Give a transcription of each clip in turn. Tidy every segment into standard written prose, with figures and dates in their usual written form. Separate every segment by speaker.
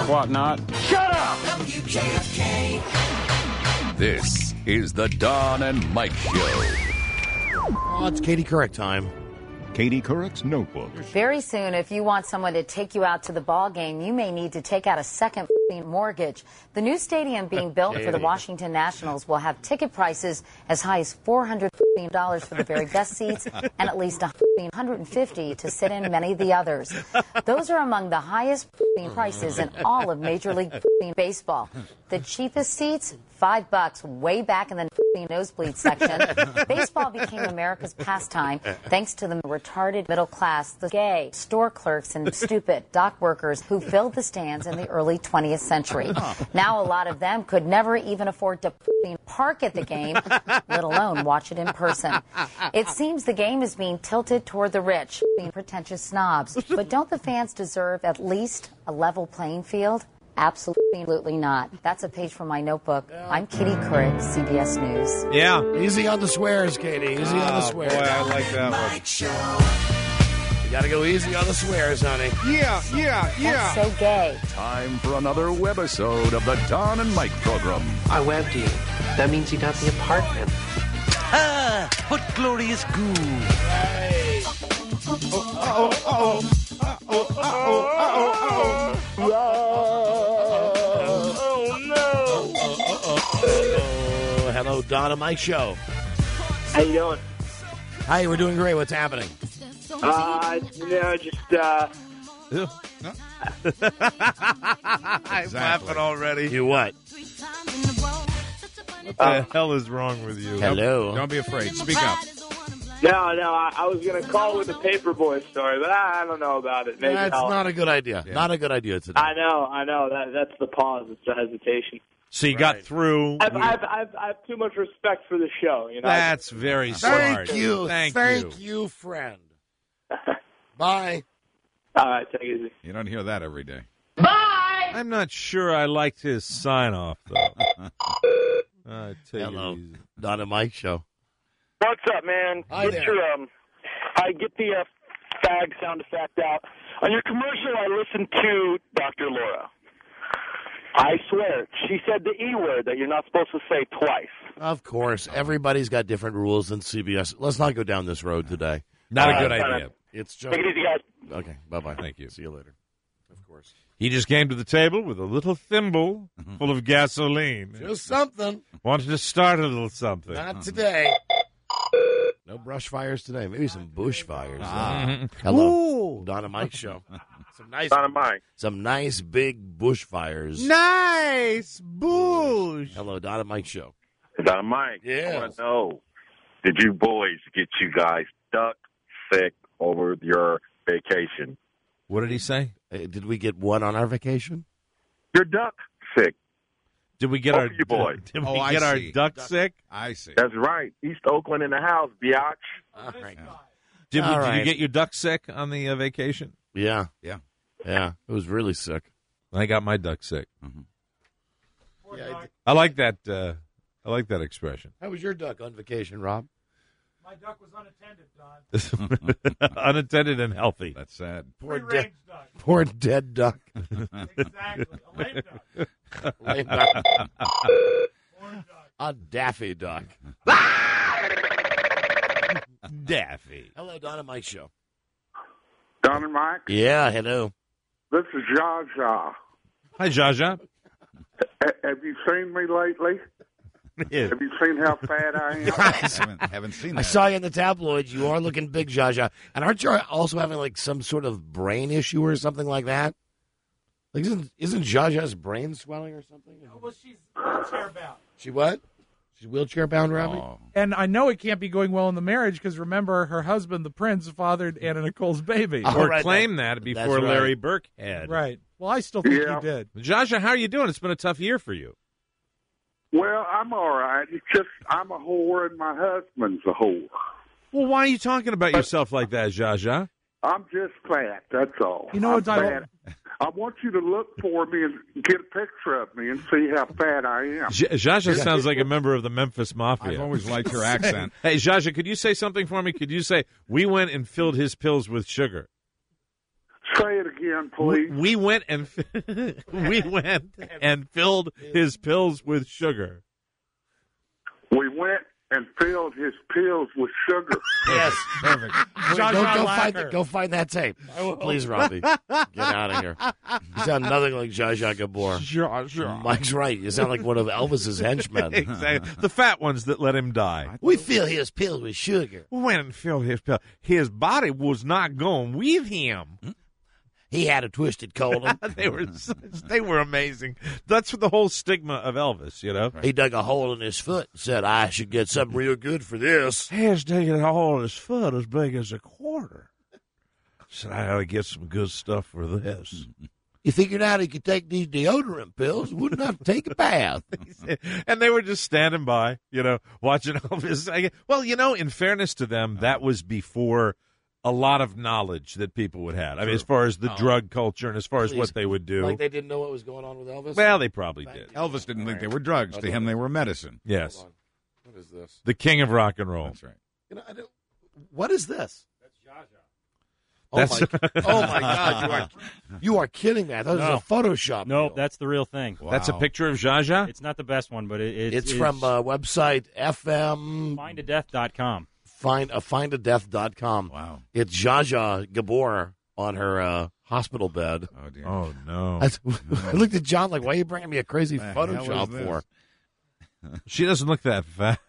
Speaker 1: whatnot.
Speaker 2: Shut up!
Speaker 3: WJFK.
Speaker 4: This is the Don and Mike Show.
Speaker 5: Oh, it's Katie Couric time.
Speaker 6: Katie Couric's Notebook.
Speaker 7: Very soon, if you want someone to take you out to the ball game, you may need to take out a second mortgage. The new stadium being built for the Washington Nationals will have ticket prices as high as $400 for the very best seats and at least $150 to sit in many of the others. Those are among the highest prices in all of Major League Baseball. The cheapest seats, $5 way back in the nosebleed section. Baseball became America's pastime thanks to the retarded middle class, the gay, store clerks, and stupid dock workers who filled the stands in the early 20th century. Now a lot of them could never even afford to park at the game, let alone watch it in person. It seems the game is being tilted toward the rich, being pretentious snobs. But don't the fans deserve at least a level playing field? Absolutely not. That's a page from my notebook. I'm Katie Couric, CBS News.
Speaker 5: Yeah. Easy on the swears, Katie. Easy on the swears.
Speaker 8: Boy, I like that one.
Speaker 5: You got to go easy on the swears, honey.
Speaker 8: Yeah.
Speaker 7: That's so gay.
Speaker 4: Time for another webisode of the Don and Mike program.
Speaker 9: I webbed you. That means you got the apartment. Ah, what glorious goo.
Speaker 5: Hey. Hello, Don and Mike Show.
Speaker 10: How you doing?
Speaker 5: Hi, we're doing great. What's happening?
Speaker 10: Just
Speaker 8: I'm laughing already.
Speaker 5: You what?
Speaker 8: What the hell is wrong with you?
Speaker 5: Hello.
Speaker 1: Don't be afraid. Speak up.
Speaker 10: No, I was going to call with the Paperboy story, but I don't know about it. Maybe
Speaker 5: That's not a good idea.
Speaker 1: Yeah.
Speaker 5: Not a good idea today.
Speaker 10: I know. That's the pause. It's the hesitation.
Speaker 8: So you got through.
Speaker 10: I have too much respect for the show. You know.
Speaker 8: That's very smart.
Speaker 5: Thank you.
Speaker 8: Thank
Speaker 5: you, friend. Bye.
Speaker 10: All right, take it easy.
Speaker 1: You don't hear that every day.
Speaker 8: I'm not sure I liked his sign off though.
Speaker 5: Hello, Don and Mike Show.
Speaker 11: What's up, man?
Speaker 5: Hi
Speaker 11: Get
Speaker 5: there.
Speaker 11: your, I get the fag sound effect out. On your commercial, I listened to Dr. Laura. I swear, she said the E word that you're not supposed to say twice.
Speaker 5: Of course, everybody's got different rules than CBS. Let's not go down this road today.
Speaker 8: Not a good idea.
Speaker 5: It's just
Speaker 11: Take it easy, guys.
Speaker 5: okay. Bye.
Speaker 8: Thank you.
Speaker 5: See you later. Of course.
Speaker 8: He just came to the table with a little thimble full of gasoline.
Speaker 5: Just something.
Speaker 8: Wanted to start a little something.
Speaker 5: Not today. No brush fires today. Maybe some bush fires. Hello, Don and Mike Show.
Speaker 11: Don and Mike.
Speaker 5: Some nice big bush fires.
Speaker 8: Nice bush.
Speaker 5: Hello, Don and Mike Show.
Speaker 11: Don and Mike.
Speaker 5: Yes.
Speaker 11: I want to know, did you boys get you guys duck sick over your vacation?
Speaker 8: What did he say?
Speaker 5: Did we get one on our vacation?
Speaker 11: You're duck sick.
Speaker 8: Did we get
Speaker 11: Both
Speaker 8: our
Speaker 11: of you boys.
Speaker 8: Did
Speaker 1: Oh,
Speaker 8: we
Speaker 1: I
Speaker 8: get our
Speaker 1: see.
Speaker 8: duck sick?
Speaker 1: I see.
Speaker 11: That's right. East Oakland in the house, biatch.
Speaker 5: All right.
Speaker 8: Did
Speaker 5: All
Speaker 8: you
Speaker 5: right.
Speaker 8: get your duck sick on the vacation?
Speaker 5: Yeah.
Speaker 1: Yeah.
Speaker 5: It was really sick.
Speaker 8: I got my duck sick.
Speaker 5: Yeah,
Speaker 8: I like that. I like that expression.
Speaker 5: how was your duck on vacation, Rob?
Speaker 12: My duck was unattended, Don.
Speaker 8: Unattended and healthy.
Speaker 1: That's sad.
Speaker 12: Free-range duck.
Speaker 5: Poor dead duck.
Speaker 12: Exactly. A lame duck.
Speaker 5: Lame duck.
Speaker 12: Orange duck.
Speaker 5: A daffy duck.
Speaker 8: Daffy.
Speaker 5: Hello, Don and Mike Show.
Speaker 11: Don and Mike,
Speaker 5: Yeah, hello.
Speaker 11: this is Zsa Zsa.
Speaker 8: Hi, Jaja.
Speaker 11: Have you seen me lately?
Speaker 8: Yeah.
Speaker 11: Have you seen how fat I am?
Speaker 1: haven't seen
Speaker 5: I
Speaker 1: that.
Speaker 5: saw you in the tabloids. You are looking big, Jaja. And aren't you also having like some sort of brain issue or something like that? Like, isn't Jaja's brain swelling or something?
Speaker 12: Well, she's wheelchair bound.
Speaker 5: She what? She's wheelchair bound, Robbie?
Speaker 1: Oh.
Speaker 12: And I know it can't be going well in the marriage because remember, her husband, the prince, fathered Anna Nicole's baby.
Speaker 5: Oh,
Speaker 8: Or
Speaker 5: right,
Speaker 8: claim that before
Speaker 5: that's right.
Speaker 8: Larry Burke had.
Speaker 12: Right. Well, I still think
Speaker 11: Yeah.
Speaker 12: you did.
Speaker 8: Jaja, how are you doing? It's been a tough year for you.
Speaker 11: Well, I'm all right. It's just I'm a whore and my husband's a whore.
Speaker 8: Well, why are you talking about yourself like that, Jaja?
Speaker 11: I'm just fat, that's all.
Speaker 12: You know
Speaker 11: I'm
Speaker 12: what, I-
Speaker 11: fat. I want you to look for me and get a picture of me and see how fat I am.
Speaker 8: Jaja sounds like a member of the Memphis Mafia.
Speaker 1: I've always liked your accent.
Speaker 8: Hey, Jaja, could you say something for me? Could you say, we went and filled his pills with sugar?
Speaker 2: Say it again, please.
Speaker 8: We went and filled his pills with sugar.
Speaker 2: We went and filled his pills with sugar.
Speaker 5: Yes, perfect.
Speaker 12: Zsa
Speaker 5: Go find that tape, please, Robbie. Get out of here. You sound nothing like Zsa Zsa Gabor.
Speaker 8: Zsa.
Speaker 5: Mike's right. You sound like one of Elvis's henchmen.
Speaker 8: Exactly. The fat ones that let him die.
Speaker 5: We fill his pills with sugar.
Speaker 8: We went and filled his pill. His body was not going with him.
Speaker 5: He had a twisted colon.
Speaker 8: They were amazing. That's the whole stigma of Elvis, you know.
Speaker 5: He dug a hole in his foot and said, I should get something real good for this.
Speaker 8: He was digging a hole in his foot as big as a quarter. Said, I ought to get some good stuff for this.
Speaker 5: He figured out he could take these deodorant pills, wouldn't have to take a bath.
Speaker 8: And they were just standing by, you know, watching Elvis. Well, you know, in fairness to them, that was before a lot of knowledge that people would have. I mean, as far as the drug culture and as far as what they would do.
Speaker 5: Like they didn't know what was going on with Elvis?
Speaker 8: Well, they probably did.
Speaker 1: Elvis didn't think they were drugs. To him, they were medicine.
Speaker 8: Yes.
Speaker 5: What is this?
Speaker 8: The king of rock and roll.
Speaker 1: That's right.
Speaker 5: You know, what is this?
Speaker 8: That's Zsa
Speaker 5: Zsa. Oh, my God. You are kidding me. I thought it was a Photoshop.
Speaker 13: No, that's the real thing.
Speaker 1: Wow.
Speaker 8: That's a picture of Zsa Zsa?
Speaker 13: It's not the best one, but
Speaker 5: it's from website FM.
Speaker 13: Findadeath.com.
Speaker 5: Findadeath.com.
Speaker 1: Wow.
Speaker 5: It's Zsa Zsa Gabor on her hospital bed.
Speaker 1: Oh, dear.
Speaker 8: Oh, no.
Speaker 5: I looked at John like, why are you bringing me a crazy
Speaker 1: The hell
Speaker 5: Photoshop
Speaker 1: is this?
Speaker 5: for?
Speaker 8: She doesn't look that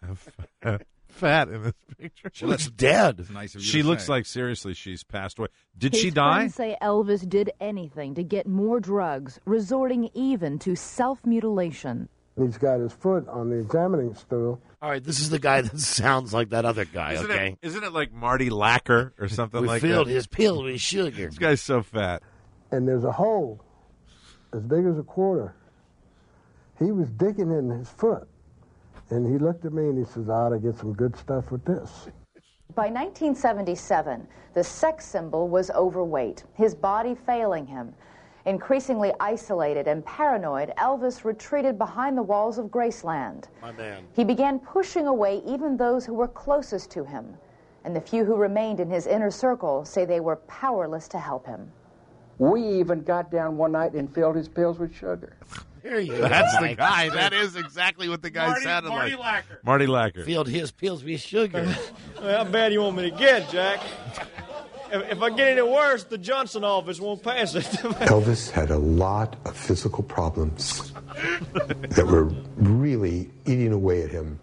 Speaker 8: fat in this picture.
Speaker 5: She looks dead.
Speaker 1: It's nice of you
Speaker 8: She
Speaker 1: to
Speaker 8: looks
Speaker 1: say.
Speaker 8: like, seriously, she's passed away. Did
Speaker 14: His
Speaker 8: she die?
Speaker 14: friends say Elvis did anything to get more drugs, resorting even to self-mutilation.
Speaker 15: He's got his foot on the examining stool.
Speaker 5: All right, this is the guy that sounds like that other guy, okay?
Speaker 8: Isn't it like Marty Lacker or something
Speaker 5: We
Speaker 8: like
Speaker 5: filled
Speaker 8: that?
Speaker 5: his pill with sugar.
Speaker 8: This guy's so fat.
Speaker 15: And there's a hole as big as a quarter. He was digging in his foot. And he looked at me and he says, I ought to get some good stuff with this.
Speaker 16: By 1977, the sex symbol was overweight, his body failing him. Increasingly isolated and paranoid, Elvis retreated behind the walls of Graceland.
Speaker 5: My man.
Speaker 16: He began pushing away even those who were closest to him. And the few who remained in his inner circle say they were powerless to help him.
Speaker 17: We even got down one night and filled his pills with sugar.
Speaker 5: There you go.
Speaker 8: That's the guy. That is exactly what the guy sounded like. Marty Lacker.
Speaker 5: Filled his pills with sugar.
Speaker 18: Well, how bad you want me to get, Jack? If I get any worse, the Johnson office won't pass it.
Speaker 19: Elvis had a lot of physical problems that were really eating away at him.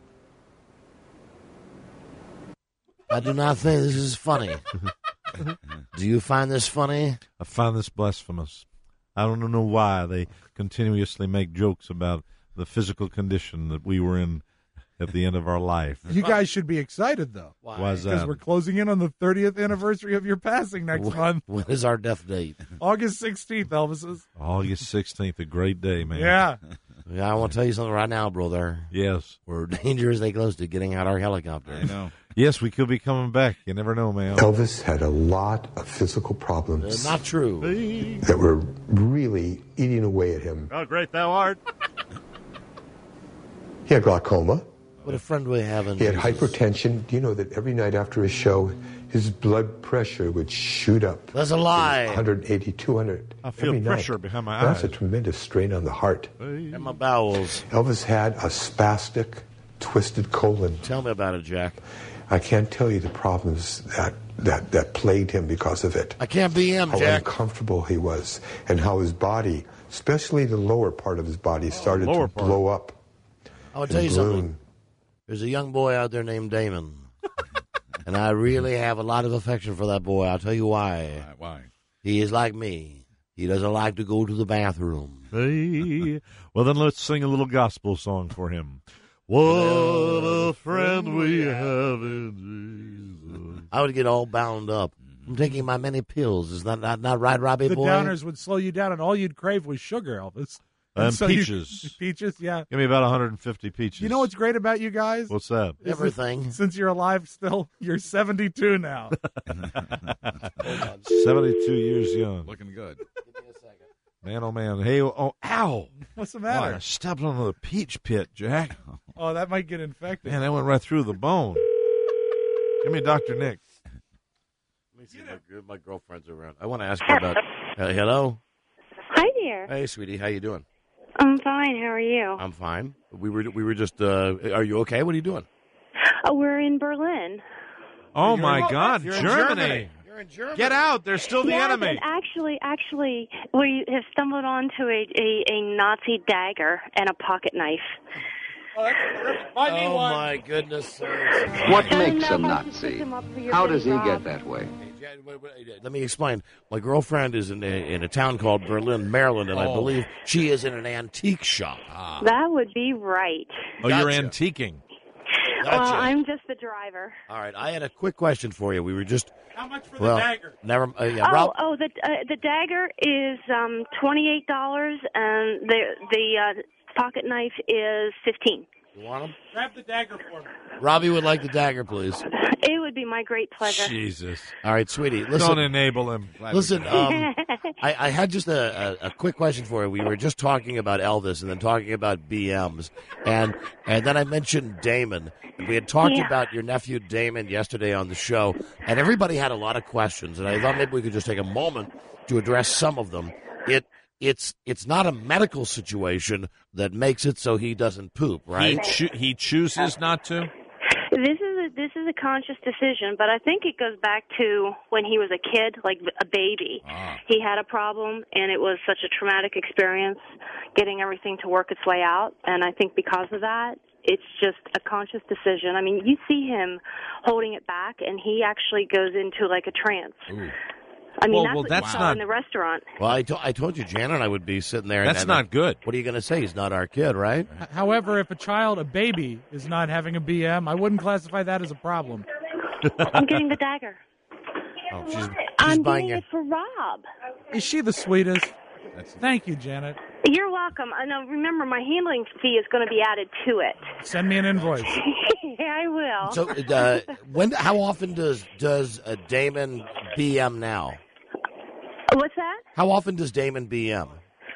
Speaker 5: I do not think this is funny. Do you find this funny?
Speaker 8: I find this blasphemous. I don't know why they continuously make jokes about the physical condition that we were in at the end of our life.
Speaker 12: You guys should be excited, though.
Speaker 8: Why is
Speaker 12: Because
Speaker 8: that?
Speaker 12: we're closing in on the 30th anniversary of your passing next month.
Speaker 5: When is our death date?
Speaker 12: August 16th, Elvis's.
Speaker 8: August 16th, a great day, man.
Speaker 12: Yeah.
Speaker 5: Yeah, I want to tell you something right now, brother.
Speaker 8: Yes.
Speaker 5: We're dangerously close to getting out our helicopter.
Speaker 1: I know.
Speaker 8: Yes, we could be coming back. You never know, man.
Speaker 19: Elvis had a lot of physical problems
Speaker 5: Not true.
Speaker 19: that were really eating away at him.
Speaker 8: How great thou art.
Speaker 19: He had glaucoma.
Speaker 5: What a friend we have in
Speaker 19: He had
Speaker 5: Jesus.
Speaker 19: hypertension. Do you know that every night after a show, his blood pressure would shoot up?
Speaker 5: That's a lie.
Speaker 19: 180, 200.
Speaker 8: I feel
Speaker 19: every
Speaker 8: pressure
Speaker 19: night.
Speaker 8: behind my
Speaker 19: That's
Speaker 8: eyes.
Speaker 19: a tremendous strain on the heart.
Speaker 5: And my bowels.
Speaker 19: Elvis had a spastic, twisted colon.
Speaker 5: Tell me about it, Jack.
Speaker 19: I can't tell you the problems that plagued him because of it.
Speaker 5: I can't be him,
Speaker 19: How
Speaker 5: Jack.
Speaker 19: uncomfortable he was, and how his body, especially the lower part of his body, started to blow up.
Speaker 5: I will tell you something. There's a young boy out there named Damon. And I really have a lot of affection for that boy. I'll tell you why.
Speaker 1: Why?
Speaker 5: He is like me. He doesn't like to go to the bathroom.
Speaker 8: Hey. Well, then let's sing a little gospel song for him. What a friend we have in Jesus.
Speaker 5: I would get all bound up. I'm taking my many pills. Is that not right, Robbie
Speaker 12: The
Speaker 5: boy?
Speaker 12: downers would slow you down, and all you'd crave was sugar, Elvis.
Speaker 8: And
Speaker 12: so
Speaker 8: peaches.
Speaker 12: Peaches, yeah.
Speaker 8: Give me about 150 peaches.
Speaker 12: You know what's great about you guys?
Speaker 8: What's that?
Speaker 12: Is
Speaker 5: Everything.
Speaker 12: that since you're alive still, you're 72 now.
Speaker 8: 72 years young.
Speaker 1: Looking good.
Speaker 8: Man, oh, man. Hey, oh, ow.
Speaker 12: What's the
Speaker 8: Oh,
Speaker 12: matter?
Speaker 8: I stepped on the peach pit, Jack.
Speaker 12: Oh, that might get infected.
Speaker 8: Man, that went right through the bone. Give me Dr. Nick.
Speaker 5: Let me see if my girlfriend's around. I want to ask her about. Hello.
Speaker 20: Hi there.
Speaker 5: Hey, sweetie. How you doing?
Speaker 20: I'm fine. How are you?
Speaker 5: I'm fine. We were just. Are you okay? What are you doing?
Speaker 20: We're in Berlin.
Speaker 8: Oh my God,
Speaker 5: You're in
Speaker 8: Germany.
Speaker 5: You're in Germany.
Speaker 8: Get out! They're still the
Speaker 20: Yes,
Speaker 8: enemy.
Speaker 20: and actually, we have stumbled onto a Nazi dagger and a pocket knife.
Speaker 5: Oh my goodness!
Speaker 21: What makes a Nazi? How does he get that way?
Speaker 5: Let me explain. My girlfriend is in a town called Berlin, Maryland, and I believe she is in an antique shop.
Speaker 20: That would be right.
Speaker 8: Oh, you're antiquing.
Speaker 20: Well, I'm just the driver.
Speaker 5: All right, I had a quick question for you. We were just
Speaker 12: how much for the dagger?
Speaker 5: Never. Rob,
Speaker 20: The dagger is $28, and the pocket knife is $15.
Speaker 5: You want them?
Speaker 12: Grab the dagger for me.
Speaker 5: Robbie would like the dagger, please.
Speaker 20: It would be my great pleasure.
Speaker 8: Jesus.
Speaker 5: All right, sweetie. Listen,
Speaker 8: Don't enable him.
Speaker 5: Listen, I had just a quick question for you. We were just talking about Elvis and then talking about BMs, and then I mentioned Damon. We had talked about your nephew Damon yesterday on the show, and everybody had a lot of questions, and I thought maybe we could just take a moment to address some of them. It's not a medical situation that makes it so he doesn't poop, right?
Speaker 8: He chooses not to?
Speaker 20: This is a conscious decision, but I think it goes back to when he was a kid, like a baby. He had a problem, and it was such a traumatic experience getting everything to work its way out, and I think because of that, it's just a conscious decision. I mean, you see him holding it back, and he actually goes into like a trance.
Speaker 8: Ooh.
Speaker 20: I mean,
Speaker 8: Well,
Speaker 20: that's what you saw in the restaurant.
Speaker 5: Well, I told you Janet and I would be sitting there.
Speaker 8: That's not good.
Speaker 5: What are you going to say? He's not our kid, right?
Speaker 12: However, if a baby, is not having a BM, I wouldn't classify that as a problem.
Speaker 20: I'm getting the dagger.
Speaker 5: Oh, she's
Speaker 20: I'm
Speaker 5: buying
Speaker 20: getting it for Rob.
Speaker 12: Is she the sweetest? Thank you, Janet.
Speaker 20: You're welcome. Now, remember, my handling fee is going to be added to it.
Speaker 12: Send me an invoice.
Speaker 20: I will.
Speaker 5: So, how often does Damon BM now?
Speaker 20: What's that?
Speaker 5: How often does Damon BM?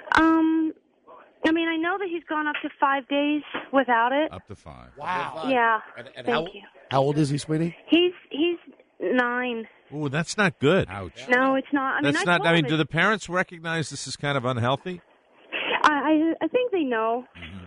Speaker 20: I mean, I know that he's gone up to 5 days without it.
Speaker 1: Up to 5.
Speaker 5: Wow.
Speaker 20: Yeah.
Speaker 5: And
Speaker 20: Thank you.
Speaker 5: How old is he, sweetie?
Speaker 20: He's 9.
Speaker 8: Ooh, that's not good.
Speaker 1: Ouch.
Speaker 20: No, it's not. I mean,
Speaker 8: That's
Speaker 20: I
Speaker 8: not.
Speaker 20: told
Speaker 8: I mean,
Speaker 20: him
Speaker 8: do the parents recognize this is kind of unhealthy?
Speaker 20: I think they know.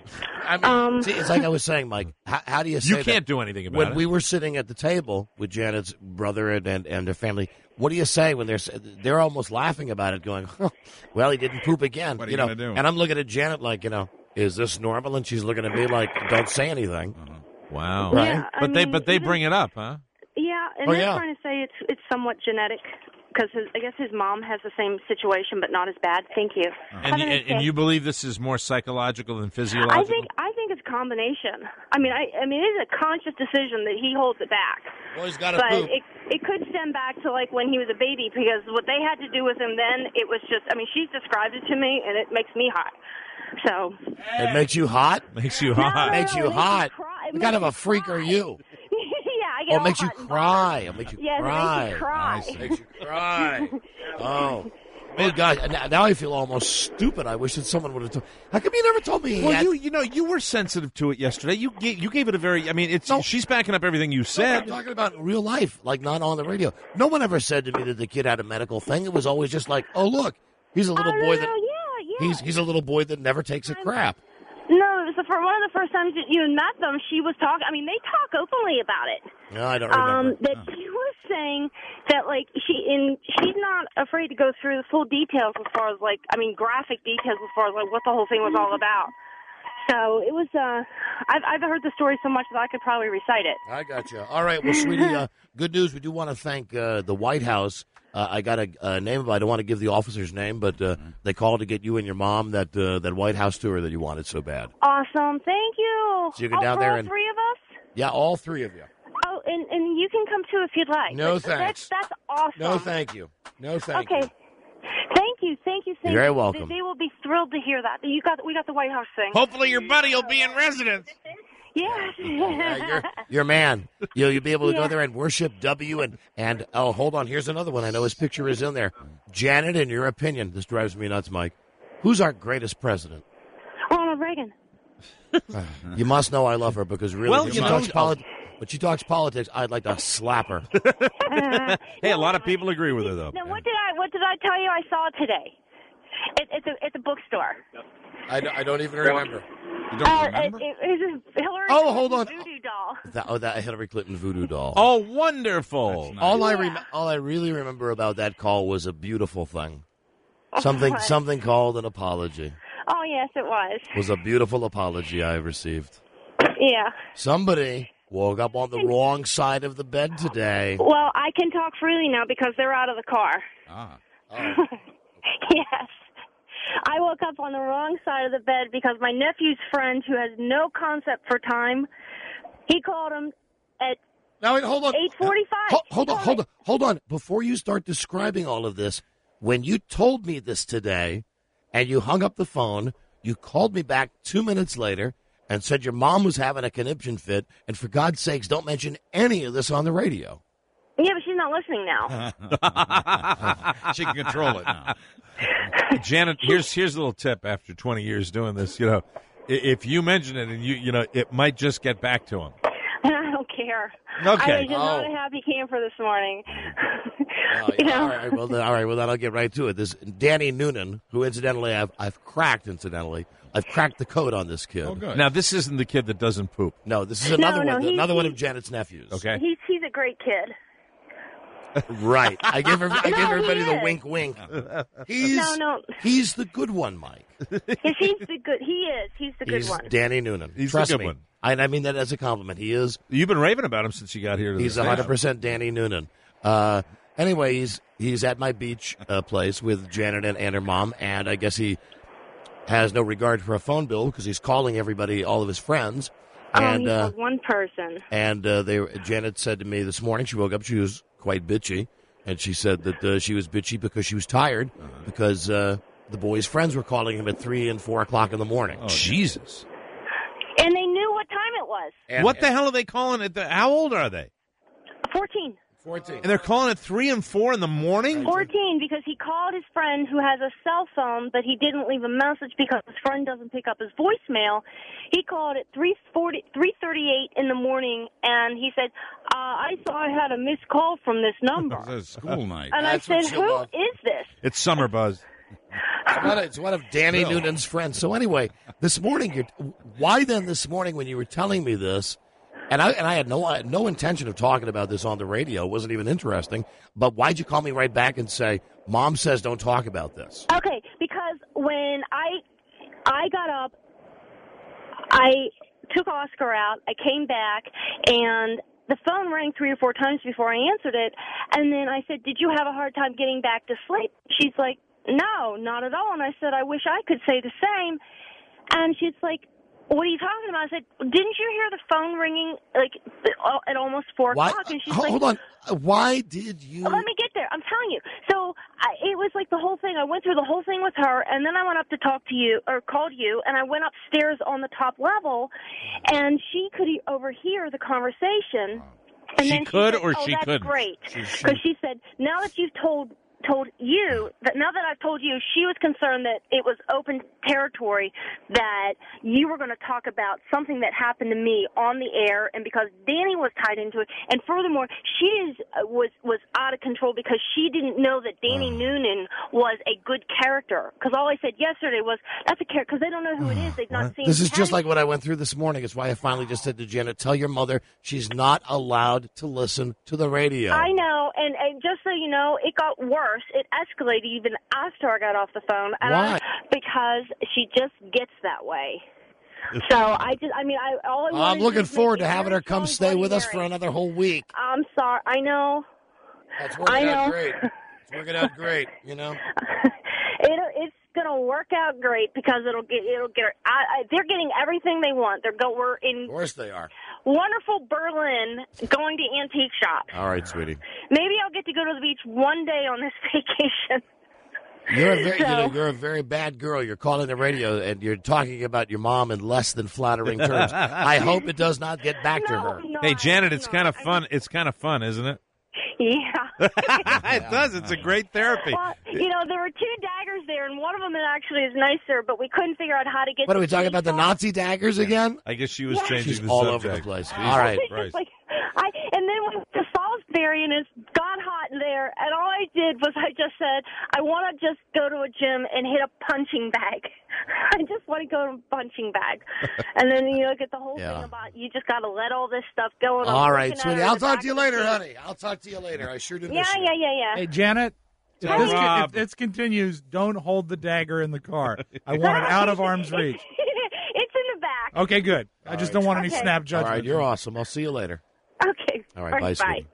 Speaker 5: I mean, see, it's like I was saying, Mike. How do you say
Speaker 8: You can't do anything about
Speaker 5: when
Speaker 8: it.
Speaker 5: we were sitting at the table with Janet's brother and their family? What do you say when they're almost laughing about it, going, oh, "Well, he didn't poop again."
Speaker 1: What are you gonna do?
Speaker 5: And I'm looking at Janet like, is this normal? And she's looking at me like, "Don't say anything."
Speaker 8: Wow.
Speaker 5: Right?
Speaker 20: Yeah,
Speaker 8: But they bring it up, huh?
Speaker 20: Yeah, and they're trying to say it's somewhat genetic because I guess his mom has the same situation, but not as bad. Thank you.
Speaker 8: And you believe this is more psychological than physiological?
Speaker 20: I think it's a combination. I mean, it is a conscious decision that he holds it back.
Speaker 5: Well, he's got to
Speaker 20: But
Speaker 5: poop.
Speaker 20: it could stem back to like when he was a baby because what they had to do with him then, it was just. I mean, she's described it to me, and it makes me hot. So
Speaker 5: It makes you hot.
Speaker 8: Makes you hot.
Speaker 5: Makes you hot. What kind of a freak are you?
Speaker 20: I get
Speaker 5: Oh,
Speaker 20: all
Speaker 5: it makes you
Speaker 20: hot and
Speaker 5: cry. It makes you
Speaker 20: Yes,
Speaker 5: cry.
Speaker 20: it makes you cry.
Speaker 5: I see. Makes you cry. Oh. Oh, God. Now I feel almost stupid. I wish that someone would have told. How come you never told me?
Speaker 8: Well, you were sensitive to it yesterday. You gave it a very. I mean, she's backing up everything you said.
Speaker 5: I'm talking about in real life, like not on the radio. No one ever said to me that the kid had a medical thing. It was always just like, oh, look, he's a little boy that.
Speaker 20: Yeah.
Speaker 5: He's a little boy that never takes a crap.
Speaker 20: No, it was one of the first times that you met them. She was talking. I mean, they talk openly about it.
Speaker 5: No, I don't remember.
Speaker 20: That she was saying that like she's not afraid to go through the full details as far as graphic details as far as like what the whole thing was all about. So it was. I've heard the story so much that I could probably recite it.
Speaker 5: I got you. All right, well, sweetie, good news. We do want to thank the White House. I got a name. I don't want to give the officer's name, but they called to get you and your mom that White House tour that you wanted so bad.
Speaker 20: Awesome, thank you.
Speaker 5: So you can down
Speaker 20: for
Speaker 5: there
Speaker 20: all
Speaker 5: and
Speaker 20: 3 of us.
Speaker 5: Yeah, all 3 of you.
Speaker 20: Oh, and you can come too if you'd like.
Speaker 5: No, thanks.
Speaker 20: That's awesome.
Speaker 5: No, thank you. No, thank you.
Speaker 20: Okay. Thank you.
Speaker 5: You're very welcome.
Speaker 20: They will be thrilled to hear that. We got the White House thing.
Speaker 8: Hopefully your buddy will be in residence.
Speaker 20: Yeah.
Speaker 5: You're a man. You'll be able to go there and worship W and oh, hold on. Here's another one. I know his picture is in there. Janet, in your opinion, this drives me nuts, Mike. Who's our greatest president?
Speaker 20: Ronald Reagan.
Speaker 5: You must know I love her because really,
Speaker 8: Well,
Speaker 5: When she talks politics, I'd like to slap her.
Speaker 8: Hey, a lot of people agree with her, though.
Speaker 20: Now, what did I tell you I saw today? It's a bookstore.
Speaker 5: I don't even remember.
Speaker 1: You don't remember?
Speaker 20: It's a Hillary
Speaker 5: hold on.
Speaker 20: voodoo doll.
Speaker 5: That Hillary Clinton voodoo doll.
Speaker 8: Oh, wonderful!
Speaker 1: Nice.
Speaker 5: All I really remember about that call was a beautiful thing. Something called an apology.
Speaker 20: Oh, yes, it was.
Speaker 5: It was a beautiful apology I received.
Speaker 20: Yeah.
Speaker 5: Somebody woke up on the wrong side of the bed today.
Speaker 20: Well, I can talk freely now because they're out of the car.
Speaker 1: Ah.
Speaker 20: Yes. I woke up on the wrong side of the bed because my nephew's friend, who has no concept for time, he called him at
Speaker 5: hold on.
Speaker 20: 8:45.
Speaker 5: Hold on. Before you start describing all of this, when you told me this today and you hung up the phone, you called me back 2 minutes later and said your mom was having a conniption fit, and for God's sakes, don't mention any of this on the radio.
Speaker 20: Yeah, but she's not listening now.
Speaker 1: She can control it now.
Speaker 8: Janet, here's a little tip after 20 years doing this. You know, if you mention it and you know, it might just get back to him.
Speaker 20: I don't care.
Speaker 8: Okay.
Speaker 20: I was just not a happy camper this morning.
Speaker 5: All right. Well, then I'll get right to it. This Danny Noonan, who incidentally I've cracked the code on this kid.
Speaker 1: Oh, good.
Speaker 8: Now, this isn't the kid that doesn't poop.
Speaker 5: No, this is another one of Janet's nephews.
Speaker 8: Okay.
Speaker 20: He's a great kid.
Speaker 5: Right. I give everybody the wink. He's the good one, Mike.
Speaker 20: Yes, he's the good. He is. He's the good one.
Speaker 5: Danny Noonan.
Speaker 8: He's
Speaker 5: Trust
Speaker 8: the good
Speaker 5: me.
Speaker 8: one.
Speaker 5: I mean that as a compliment. He is.
Speaker 8: You've been raving about him since you got here to the
Speaker 5: He's
Speaker 8: station.
Speaker 5: 100% Danny Noonan. Anyway, he's at my beach place with Janet and her mom, and I guess he has no regard for a phone bill because he's calling everybody, all of his friends. And
Speaker 20: he's one person.
Speaker 5: And Janet said to me this morning, she woke up, she was quite bitchy, and she said that she was bitchy because she was tired because the boys' friends were calling him at 3 and 4 o'clock in the morning.
Speaker 8: Oh, Jesus.
Speaker 20: And they knew what time it was.
Speaker 8: What the hell are they calling it? How old are they?
Speaker 20: 14.
Speaker 8: And they're calling it 3 and 4 in the morning?
Speaker 20: 14, because he called his friend who has a cell phone, but he didn't leave a message because his friend doesn't pick up his voicemail. He called at 3:38 in the morning, and he said, I saw I had a missed call from this number.
Speaker 1: It's school night.
Speaker 20: And I said, who is this?
Speaker 8: It's Summer Buzz.
Speaker 5: It's one of Danny Noonan's friends. So anyway, this morning, why then this morning when you were telling me this, and I had no intention of talking about this on the radio. It wasn't even interesting. But why'd you call me right back and say, Mom says don't talk about this?
Speaker 20: Okay, because when I got up, I took Oscar out. I came back, and the phone rang 3 or 4 times before I answered it. And then I said, did you have a hard time getting back to sleep? She's like, no, not at all. And I said, I wish I could say the same. And she's like, what are you talking about? I said, didn't you hear the phone ringing at almost 4 o'clock? And she's
Speaker 5: Hold on. Why did you?
Speaker 20: Let me get there. I'm telling you. So it was like the whole thing. I went through the whole thing with her, and then I went up to talk to you, or called you, and I went upstairs on the top level, and she could overhear the conversation. And
Speaker 8: she could
Speaker 20: said,
Speaker 8: or
Speaker 20: she
Speaker 8: couldn't?
Speaker 20: That's great. Because she said, now that you've told you that now that I've told you, she was concerned that it was open territory, that you were going to talk about something that happened to me on the air, and because Danny was tied into it, and furthermore, she was out of control because she didn't know that Danny Noonan was a good character. Because all I said yesterday was that's a character because they don't know who it is. They've not seen.
Speaker 5: This is just like what I went through this morning. It's why I finally just said to Janet, "Tell your mother she's not allowed to listen to the radio."
Speaker 20: I know, and just so you know, it got worse. It escalated even after I got off the phone. And
Speaker 5: Why?
Speaker 20: Because she just gets that way. So
Speaker 5: I'm looking forward to having her come stay with us for another whole week.
Speaker 20: I'm sorry. I know.
Speaker 5: That's working out great. It's working out great, you know.
Speaker 20: It's going to work out great because it'll get her. They're getting everything they want. We're in.
Speaker 5: Of course they are.
Speaker 20: Wonderful Berlin, going to antique shops.
Speaker 5: All right, sweetie.
Speaker 20: Maybe I'll get to go to the beach one day on this vacation.
Speaker 5: You're a very bad girl. You're calling the radio and you're talking about your mom in less than flattering terms. I hope it does not get back to her.
Speaker 8: Hey, Janet, it's kind of fun. It's kind of fun, isn't it?
Speaker 20: Yeah.
Speaker 8: It does. It's a great therapy.
Speaker 20: Well, there were 2 daggers there, and one of them actually is nicer, but we couldn't figure out how to get.
Speaker 5: What are we talking about? The Nazi daggers again?
Speaker 8: I guess she was changing
Speaker 5: She's
Speaker 8: the
Speaker 5: all
Speaker 8: subject.
Speaker 5: over the place. All right.
Speaker 20: Like, And then we went to Salisbury, and it got hot in there, and all I did was I just said, I want to just go to a gym and hit a punching bag. I just want to go to a punching bag. And then you get the whole thing about you just got to let all this stuff go. And
Speaker 5: all right, sweetie. I'll talk to you later, honey. I'll talk to you later. I sure do miss you.
Speaker 20: Yeah.
Speaker 12: Hey, Janet. If this continues, don't hold the dagger in the car. I want it out of arm's reach.
Speaker 20: It's in the back.
Speaker 12: Okay, good. I just don't want any snap judgment.
Speaker 5: All right, you're awesome. I'll see you later.
Speaker 20: Okay.
Speaker 5: All right, bye, sweetie.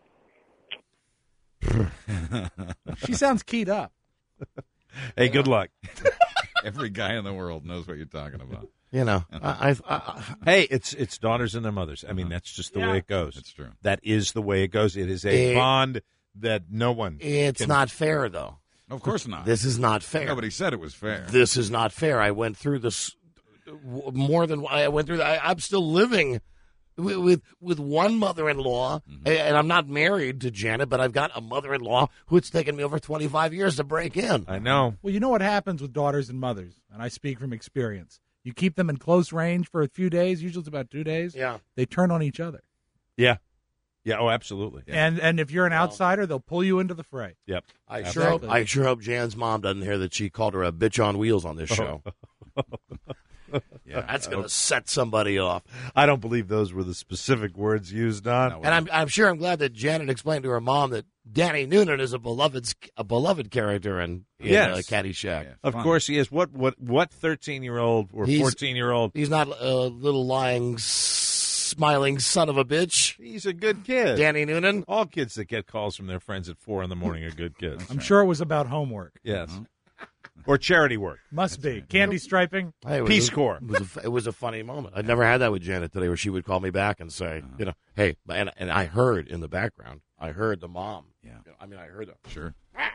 Speaker 5: Goodbye.
Speaker 12: She sounds keyed up.
Speaker 8: Hey, good luck.
Speaker 1: Every guy in the world knows what you're talking about.
Speaker 5: You know,
Speaker 8: hey, it's daughters and their mothers. I mean, that's just the way it goes.
Speaker 1: It's true.
Speaker 8: That is the way it goes. It is a bond that no one.
Speaker 5: It's not fair, though.
Speaker 1: Of course not.
Speaker 5: This is not fair.
Speaker 1: Nobody said it was fair.
Speaker 5: This is not fair. I went through this more than I went through. I'm still living with one mother-in-law, and I'm not married to Janet, but I've got a mother-in-law who it's taken me over 25 years to break in.
Speaker 8: I know.
Speaker 12: Well, you know what happens with daughters and mothers, and I speak from experience. You keep them in close range for a few days, usually it's about 2 days.
Speaker 5: Yeah.
Speaker 12: They turn on each other.
Speaker 8: Yeah. Yeah, oh, absolutely. Yeah.
Speaker 12: And if you're an outsider, they'll pull you into the fray.
Speaker 8: Yep.
Speaker 5: I sure hope Jan's mom doesn't hear that she called her a bitch on wheels on this show.
Speaker 1: Yeah,
Speaker 5: that's going to set somebody off.
Speaker 8: I don't believe those were the specific words used on.
Speaker 5: And I'm glad that Janet explained to her mom that Danny Noonan is a beloved character in Caddyshack.
Speaker 8: Yeah, of course he is. What 13-year-old or 14-year-old?
Speaker 5: He's not a little lying, smiling son of a bitch.
Speaker 8: He's a good kid.
Speaker 5: Danny Noonan.
Speaker 8: All kids that get calls from their friends at 4 a.m. are good kids.
Speaker 12: I'm sure it was about homework.
Speaker 8: Yes. Or charity work.
Speaker 12: Must be. Candy striping.
Speaker 5: Hey,
Speaker 8: Peace Corps.
Speaker 5: It was a funny moment. I'd never had that with Janet today where she would call me back and say, hey, and I heard in the background, I heard the mom.
Speaker 1: Yeah.
Speaker 5: I heard them.
Speaker 1: Sure.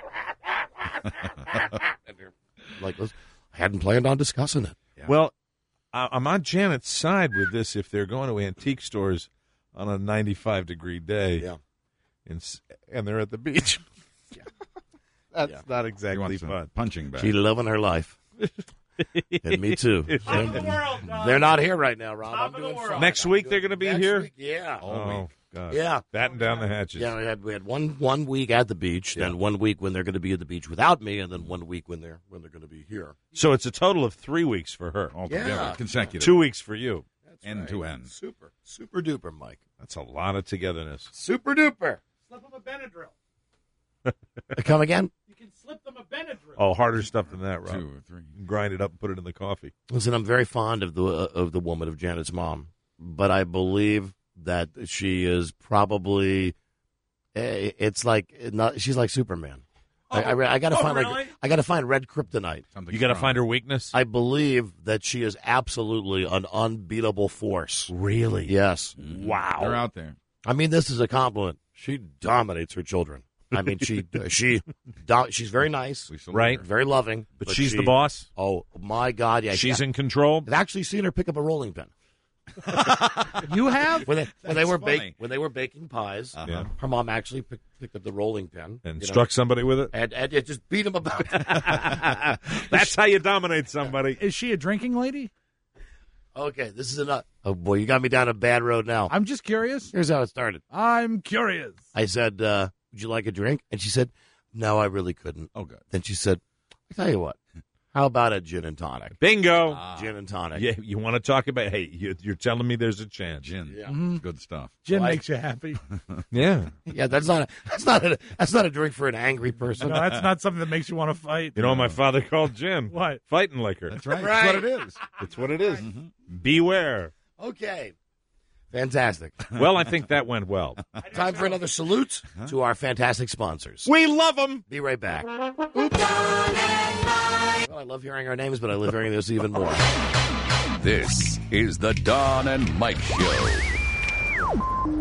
Speaker 5: I hadn't planned on discussing it.
Speaker 8: Yeah. Well, I'm on Janet's side with this if they're going to antique stores on a 95-degree day.
Speaker 5: Yeah.
Speaker 8: And they're at the beach. That's not exactly fun.
Speaker 1: Punching bag.
Speaker 5: She's loving her life. And me too. They're not here right now, Rob. I'm doing fine.
Speaker 8: Next week they're going to be here?
Speaker 5: Week, yeah.
Speaker 8: Oh, God.
Speaker 5: Yeah.
Speaker 8: Batten down the hatches.
Speaker 5: Yeah, we had one week at the beach, then 1 week when they're going to be at the beach without me, and then 1 week when they're going to be here.
Speaker 8: So it's a total of 3 weeks for her.
Speaker 1: Altogether, consecutive.
Speaker 8: 2 weeks for you.
Speaker 5: That's
Speaker 1: end to end.
Speaker 5: Super duper, Mike.
Speaker 8: That's a lot of togetherness.
Speaker 5: Super duper.
Speaker 12: Slip them a Benadryl.
Speaker 5: Come again?
Speaker 12: You can slip them a Benadryl.
Speaker 8: Oh, harder stuff than that, Rob.
Speaker 1: 2 or 3.
Speaker 8: Grind it up and put it in the coffee.
Speaker 5: Listen, I'm very fond of the woman, of Janet's mom, but I believe that she is probably. She's like Superman. I got to find
Speaker 12: really?
Speaker 5: I got to find red kryptonite.
Speaker 8: You got to find her weakness.
Speaker 5: I believe that she is absolutely an unbeatable force.
Speaker 8: Really?
Speaker 5: Yes.
Speaker 1: Mm-hmm.
Speaker 5: Wow.
Speaker 1: They're out there.
Speaker 5: I mean, this is a compliment. She dominates her children. I mean, she's very nice,
Speaker 8: right?
Speaker 5: Very loving,
Speaker 8: but she's the boss.
Speaker 5: Oh my God! Yeah,
Speaker 8: she's in control.
Speaker 5: I've actually seen her pick up a rolling pin.
Speaker 12: You have?
Speaker 5: When they were baking pies, her mom actually picked up the rolling pin
Speaker 8: and struck somebody with it,
Speaker 5: and it just beat him about.
Speaker 8: That's how you dominate somebody.
Speaker 12: Is she a drinking lady?
Speaker 5: Okay, this is enough. Oh boy, you got me down a bad road now.
Speaker 12: I'm just curious.
Speaker 5: Here's how it started.
Speaker 12: I'm curious.
Speaker 5: I said, "Would you like a drink?" And she said, "No, I really couldn't."
Speaker 1: Oh, good.
Speaker 5: Then she said, "I tell you what. How about a gin and tonic?"
Speaker 8: Bingo.
Speaker 5: Gin and tonic.
Speaker 8: Yeah, you want to talk about? Hey, you're telling me there's a chance.
Speaker 1: Gin.
Speaker 5: Yeah.
Speaker 1: Mm-hmm. Good stuff.
Speaker 12: Gin makes you happy.
Speaker 8: Yeah.
Speaker 5: Yeah, that's not a drink for an angry person.
Speaker 12: No, that's not something that makes you want to fight.
Speaker 8: You know what my father called gin?
Speaker 12: What?
Speaker 8: Fighting liquor.
Speaker 1: That's right.
Speaker 5: Right.
Speaker 8: That's what it is. It's what it is. Mm-hmm. Beware.
Speaker 5: Okay. Fantastic.
Speaker 8: Well, I think that went well.
Speaker 5: Time for another salute to our fantastic sponsors.
Speaker 8: We love them.
Speaker 5: Be right back. Oops. Well, I love hearing our names, but I love hearing this even more.
Speaker 4: This is the Don and Mike Show.